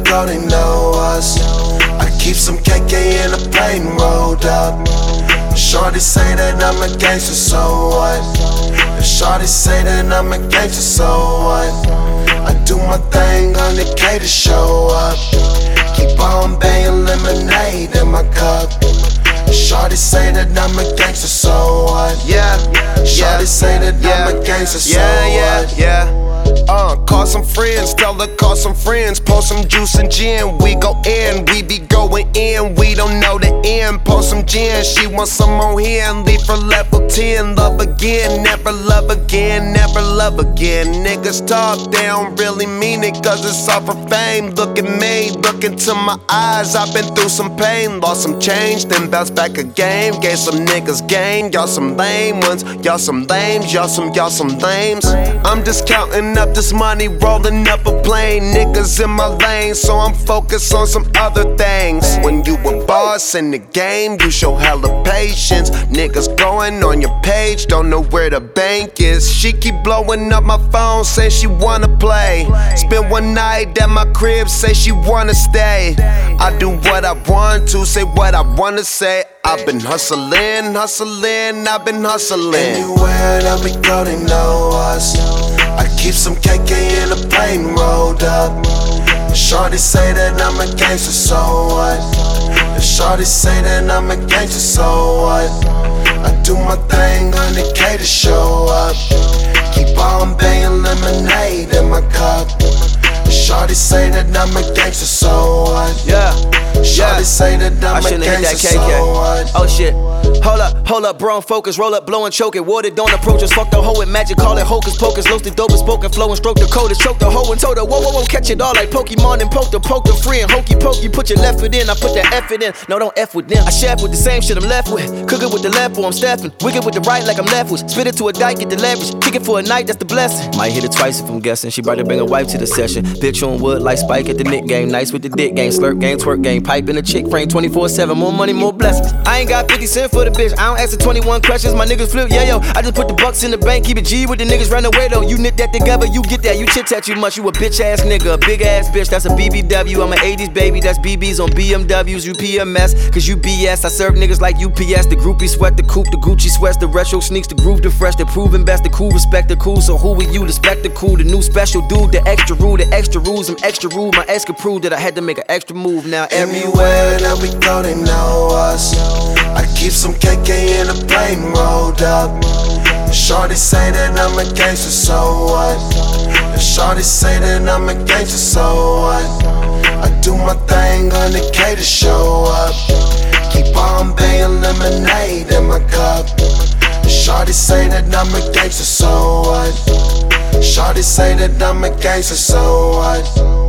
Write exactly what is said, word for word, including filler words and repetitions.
go, they know us. I keep some K K in a plane rolled up. Shorty say that I'm a gangster, so what? And shorty say that I'm a gangster, so what? I do my thing on the K to show up. Keep on banging lemonade in my cup. Shorty say that I'm a gangster, so what? Yeah, Shorty yeah, say that yeah, I'm a gangster, so yeah, what? yeah, yeah. Uh, call some friends, tell her call some friends. Post some juice and gin, we go in, we be going in. We don't know the end, post some gin. She wants some more here and leave for level ten. Love again, never love again, never love again. Niggas talk, they don't really mean it, cause it's all for fame. Look at me, look into my eyes, I've been through some pain. Lost some change, then bounced back again. Gave some niggas gain, y'all some lame ones. Y'all some lames, y'all some, y'all some lames. I'm just counting up this money, rolling up a plane. Niggas in my lane, so I'm focused on some other things. When you a boss in the game, you show hella patience. Niggas going on your page, don't know where the bank is. She keep blowing up my phone, say she wanna play. Spend one night at my crib, say she wanna stay. I do what I want to, say what I wanna say. I've been hustling, hustling, I've been hustling. Anywhere that we go, they know us. I keep some K K in a plane rolled up. Shorty say that I'm a gangster, so what? And shorty say that I'm a gangster, so what? I do my thing on the K to show up. Keep on banging lemonade in my cup. Shorty say that I'm a gangster, so what? Yeah, Shorty yeah. say that I'm I a shouldn't hit that gangster, K K. so what? Oh shit. Hold up, hold up, bro, focus, roll up, blow and choke it. Water don't approach us, fuck the hoe with magic, call it hocus pocus. Loast the dope and spoken, flow and stroke the coders. Choke the hoe and told her, whoa, whoa, whoa, catch it all like Pokemon and poke the poke the free and hokey pokey. Put your left foot in, I put that effort in. No, don't F with them. I chef with the same shit I'm left with. Cook it with the left, or I'm staffing. Wicked with the right like I'm left with. Spit it to a dike, get the leverage. Kick it for a night, that's the blessing. Might hit it twice if I'm guessing. She about to bring a wife to the session. Bitch on wood like Spike at the Nick game. Nice with the dick game, slurp game, twerk game. Pipe in a chick frame twenty-four seven. More money, more blessings. I ain't got fifty cent for the bitch. I don't ask the twenty-one questions. My niggas flip, yeah, yo. I just put the bucks in the bank, keep it G with the niggas run away though. You knit that together, you get that. You chit chat too much, you a bitch ass nigga. A big ass bitch, that's a B B W. I'm an eighties baby, that's B Bs on B M Ws. You P M S, cause you B S. I serve niggas like U P S. The groupie sweat, the coupe, the Gucci sweats, the retro sneaks, the groove, the fresh, the proven best, the cool, respect, the cool. So who are you? The spectacle, the new special dude, the extra rule, the extra rules. I'm extra rude. My ex could prove that I had to make an extra move. Now everywhere that we go, they know us. I keep some K K in a plane rolled up. Shorty say that I'm a gangster, so what? And shorty say that I'm a gangster, so what? I do my thing on the K to show up. Keep on banging lemonade in my cup. Shorty say that I'm a gangster, so what? Shorty say that I'm a gangster, so what?